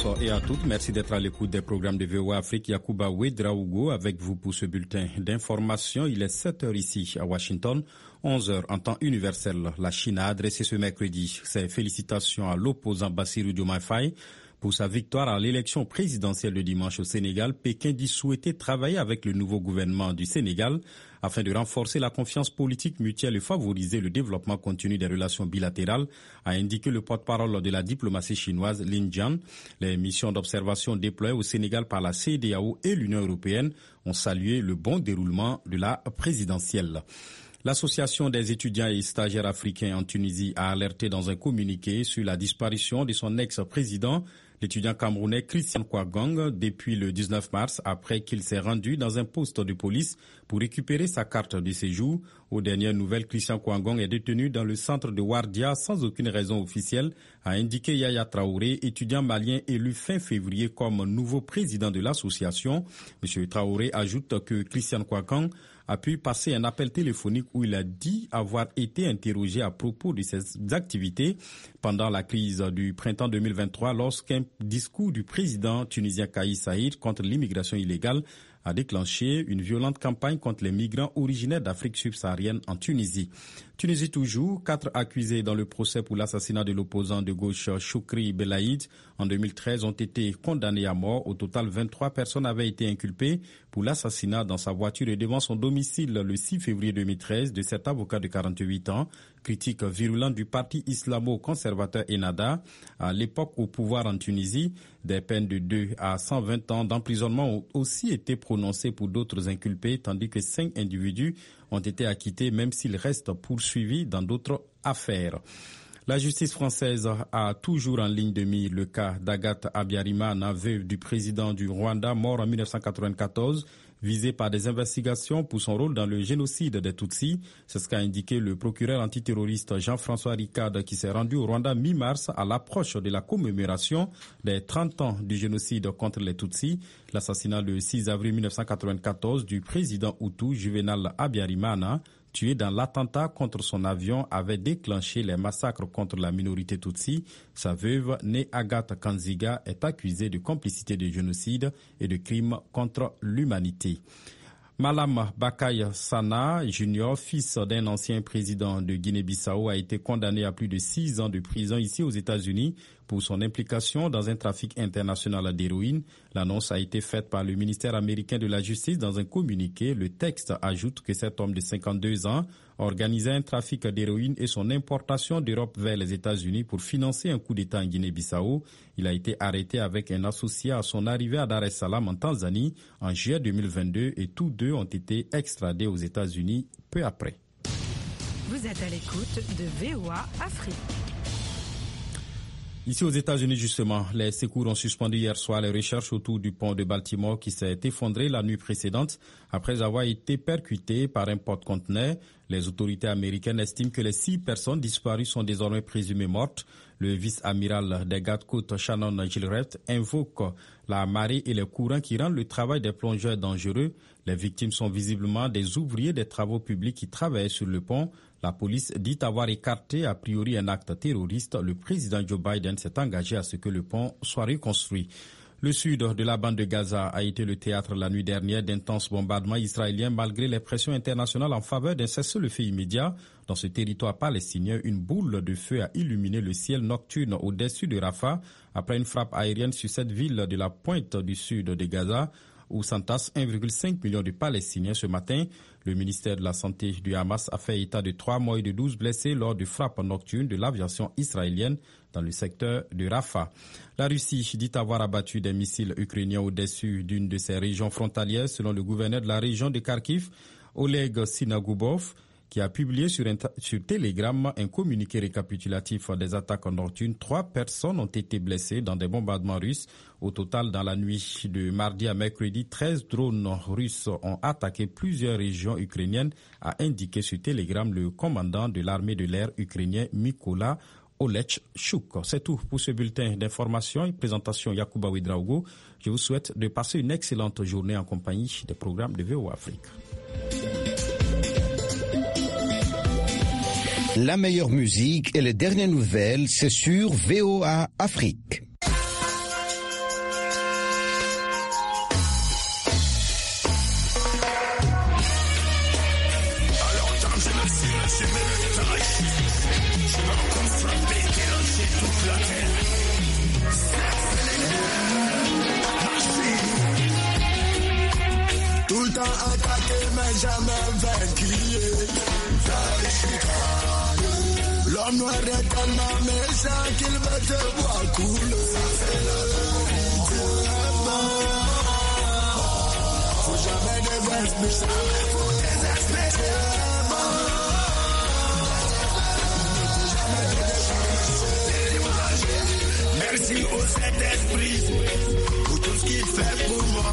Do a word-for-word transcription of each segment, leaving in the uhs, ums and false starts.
et à toutes. Merci d'être à l'écoute des programmes de V O A Afrique. Yacouba Ouedraogo avec vous pour ce bulletin d'information. Il est sept heures ici à Washington, onze heures en temps universel. La Chine a adressé ce mercredi ses félicitations à l'opposant Bassirou Diomaye Faye pour sa victoire à l'élection présidentielle de dimanche au Sénégal. Pékin dit souhaiter travailler avec le nouveau gouvernement du Sénégal afin de renforcer la confiance politique mutuelle et favoriser le développement continu des relations bilatérales, a indiqué le porte-parole de la diplomatie chinoise Lin Jian. Les missions d'observation déployées au Sénégal par la C E D E A O et l'Union européenne ont salué le bon déroulement de la présidentielle. L'Association des étudiants et stagiaires africains en Tunisie a alerté dans un communiqué sur la disparition de son ex-président, l'étudiant camerounais Christian Kouagong, depuis le dix-neuf mars, après qu'il s'est rendu dans un poste de police pour récupérer sa carte de séjour. Aux dernières nouvelles, Christian Kouagong est détenu dans le centre de Wardia sans aucune raison officielle, a indiqué Yaya Traoré, étudiant malien élu fin février comme nouveau président de l'association. M. Traoré ajoute que Christian Kouagong a pu passer un appel téléphonique où il a dit avoir été interrogé à propos de ses activités pendant la crise du printemps deux mille vingt-trois lorsqu'un discours du président tunisien Kais Saied contre l'immigration illégale a déclenché une violente campagne contre les migrants originaires d'Afrique subsaharienne en Tunisie. Tunisie toujours, quatre accusés dans le procès pour l'assassinat de l'opposant de gauche Choukri Belaïd en deux mille treize ont été condamnés à mort. Au total, vingt-trois personnes avaient été inculpées pour l'assassinat dans sa voiture et devant son domicile le six février deux mille treize de cet avocat de quarante-huit ans, critique virulente du parti islamo-conservateur Ennahda. À l'époque au pouvoir en Tunisie, des peines de deux à cent vingt ans d'emprisonnement ont aussi été prononcées pour d'autres inculpés, tandis que cinq individus ont été acquittés, même s'ils restent poursuivis dans d'autres affaires. La justice française a toujours en ligne de mire le cas d'Agathe Habyarimana, veuve du président du Rwanda, mort en mille neuf cent quatre-vingt-quatorze, visée par des investigations pour son rôle dans le génocide des Tutsis. C'est ce qu'a indiqué le procureur antiterroriste Jean-François Ricard, qui s'est rendu au Rwanda mi-mars à l'approche de la commémoration des trente ans du génocide contre les Tutsis. L'assassinat le six avril mille neuf cent quatre-vingt-quatorze du président Hutu Juvenal Habyarimana, tué dans l'attentat contre son avion, avait déclenché les massacres contre la minorité Tutsi. Sa veuve, née Agathe Kanziga, est accusée de complicité de génocide et de crimes contre l'humanité. Malam Bakay Sana Junior, fils d'un ancien président de Guinée-Bissau, a été condamné à plus de six ans de prison ici aux États-Unis pour son implication dans un trafic international d'héroïne. L'annonce a été faite par le ministère américain de la Justice dans un communiqué. Le texte ajoute que cet homme de cinquante-deux ans organisait un trafic d'héroïne et son importation d'Europe vers les États-Unis pour financer un coup d'État en Guinée-Bissau. Il a été arrêté avec un associé à son arrivée à Dar es Salaam en Tanzanie en juillet deux mille vingt-deux et tous deux ont été extradés aux États-Unis peu après. Vous êtes à l'écoute de V O A Afrique. Ici aux États-Unis, justement, les secours ont suspendu hier soir les recherches autour du pont de Baltimore qui s'est effondré la nuit précédente après avoir été percuté par un porte-conteneur. Les autorités américaines estiment que les six personnes disparues sont désormais présumées mortes. Le vice-amiral des gardes-côtes Shannon Gilreth invoque la marée et les courants qui rendent le travail des plongeurs dangereux. Les victimes sont visiblement des ouvriers des travaux publics qui travaillaient sur le pont. La police dit avoir écarté a priori un acte terroriste. Le président Joe Biden s'est engagé à ce que le pont soit reconstruit. Le sud de la bande de Gaza a été le théâtre la nuit dernière d'intenses bombardements israéliens malgré les pressions internationales en faveur d'un cessez-le-feu immédiat. Dans ce territoire palestinien, une boule de feu a illuminé le ciel nocturne au-dessus de Rafah après une frappe aérienne sur cette ville de la pointe du sud de Gaza, où s'entassent un virgule cinq million de Palestiniens ce matin. Le ministère de la Santé du Hamas a fait état de trois morts et de douze blessés lors de frappes nocturnes de l'aviation israélienne dans le secteur de Rafah. La Russie dit avoir abattu des missiles ukrainiens au-dessus d'une de ses régions frontalières, selon le gouverneur de la région de Kharkiv, Oleg Sinagubov, qui a publié sur, sur Telegram un communiqué récapitulatif des attaques nocturnes. Trois personnes ont été blessées dans des bombardements russes. Au total, dans la nuit de mardi à mercredi, treize drones russes ont attaqué plusieurs régions ukrainiennes, a indiqué sur Telegram le commandant de l'armée de l'air ukrainien Mykola Olechchuk. C'est tout pour ce bulletin d'information et présentation Yacouba Ouedraogo. Je vous souhaite de passer une excellente journée en compagnie des programmes de V O A Afrique. La meilleure musique et les dernières nouvelles, c'est sur V O A Afrique. J'ai mes détails. Je vais encore frapper, déranger toute la terre. Tout le temps attaqué, mais jamais vaincu. L'homme noir est tellement méchant qu'il veut te voir couler. Faut jamais désespérer. Faut désespérer. Merci au Saint-Esprit pour tout ce qu'il fait pour moi.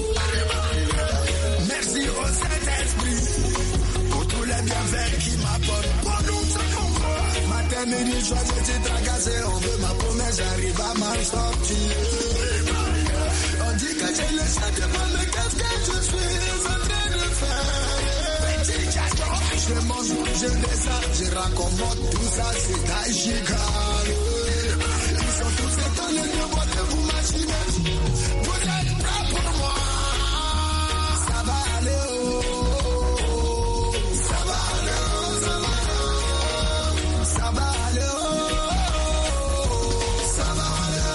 Merci au Saint-Esprit pour tous les bienfaits qu'il m'apporte. Pour nous, ça comprend. Matin, midi, soir, j'étais tracassé. On veut ma promesse, j'arrive à m'en sortir. On dit que j'ai le sentiment, mais qu'est-ce que je suis en train de faire? Je mange, je descends, je raccommode tout ça, c'est à Chicago. Ils sont tous étonnés de voir que vous machinez. Vous êtes prêts pour moi? Ça va aller, oh. Ça va aller, oh. Ça va aller, oh. Ça va aller, oh. Ça va aller,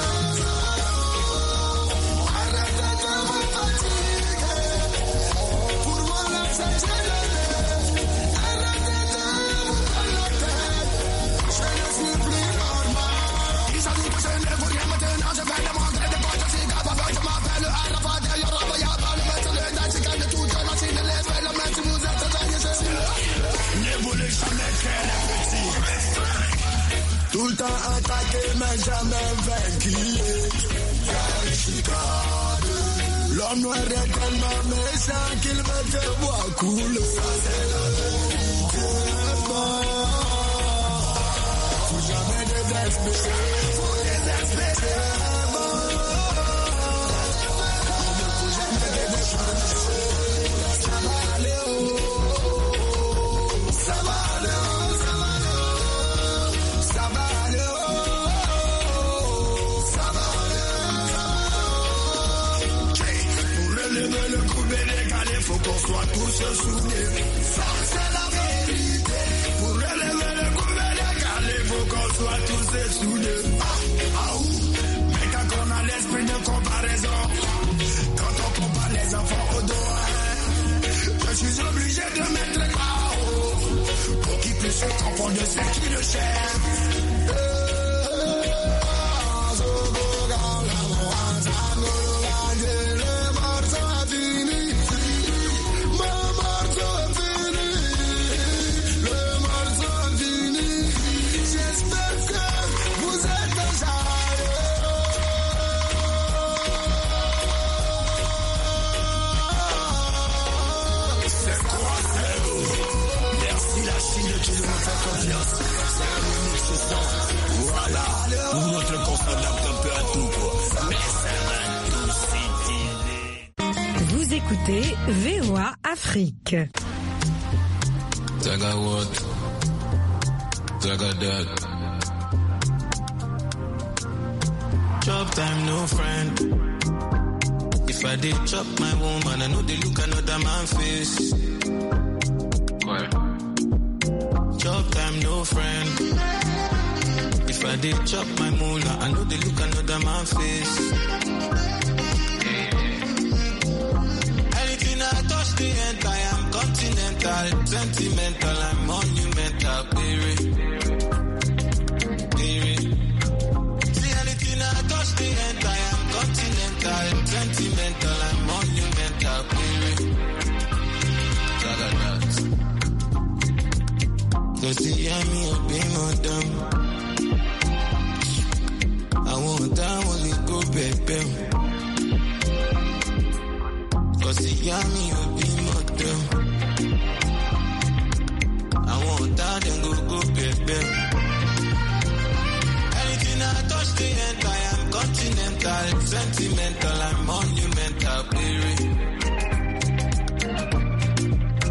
oh. Arrêtez de me fatiguer. Pour moi, là, c'est génial. Arrêtez de me prendre la tête. Je ne suis plus normal. Ils ont dit que je ne veux rien maintenant. Je vais demander de quoi je suis capable. Je m'appelle Arafat. D'ailleurs, il n'y a pas le maître de Dacica de toute la machine. Les faits, le maître, vous êtes taillé, je suis là. Ne voulez jamais faire les petits. Tout le temps attaqué, mais jamais vaincu. L'homme noir est tellement méchant qu'il veut te voir couler. Faut jamais désespérer. Faut désespérer. Faut jamais désespérer. Ça va aller, oh. Ça va aller, oh. Ça va aller, oh. Ça va aller, oh. Pour relever le coude et décaler, faut qu'on soit tous soudés. Ça, c'est la vérité. Pour relever le coude et décaler, faut qu'on soit tous soudés. Ah, ah, ouh. Mais quand on a l'esprit de comparaison, quand on compare les enfants au dos, je suis obligé de mettre K O pour qu'ils puissent se confondre de ce qui le cherchent. Voilà, notre constante un peu à tout quoi. Mais ça va tout s'étirer. Vous écoutez V O A Afrique. Zaga what? Zaga that. Chop time, no friend. If I did chop my woman, I know they look another man face. Why? Chop time, no friend. If I did chop my moolah, I know they look another man face. Anything I touch the end, I am continental, sentimental, I'm monumental, baby. Baby. See anything I touch the end, I am continental, sentimental, I'm monumental, baby. Cause see me a beam on them. I want that only go baby. Cause see me a beam on them. I want that and go go baby. Anything I touch the end, I am continental, sentimental, I'm monumental, baby.